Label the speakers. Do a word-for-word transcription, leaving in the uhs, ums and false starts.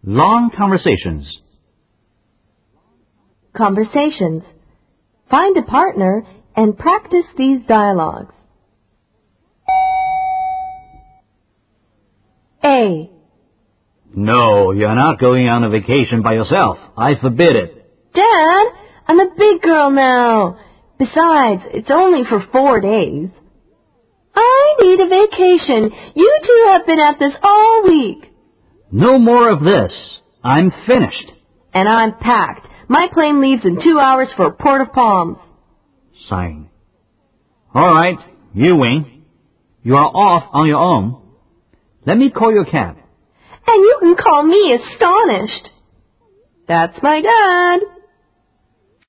Speaker 1: Long conversations.
Speaker 2: Conversations. Find a partner and practice these dialogues. A.
Speaker 1: No, you're not going on a vacation by yourself. I forbid it.
Speaker 2: Dad, I'm a big girl now. Besides, it's only for four days. I need a vacation. You two have been at this all week.
Speaker 1: No more of this. I'm finished.
Speaker 2: And I'm packed. My plane leaves in two hours for Port of Palms.
Speaker 1: Sighing. All right, you win. You are off on your own. Let me call your cab.
Speaker 2: And you can call me astonished. That's my dad.